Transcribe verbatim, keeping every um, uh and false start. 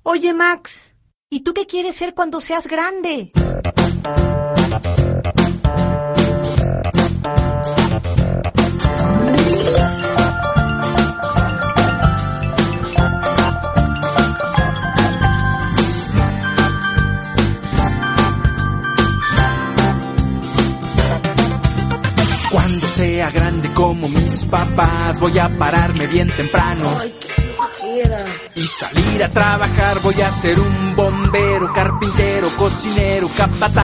Oye, Max, ¿y tú qué quieres ser cuando seas grande? Cuando sea grande como mis papás, voy a pararme bien temprano. Ay, qué flojera. Y salir a trabajar, voy a ser un bombero, carpintero, cocinero, capataz.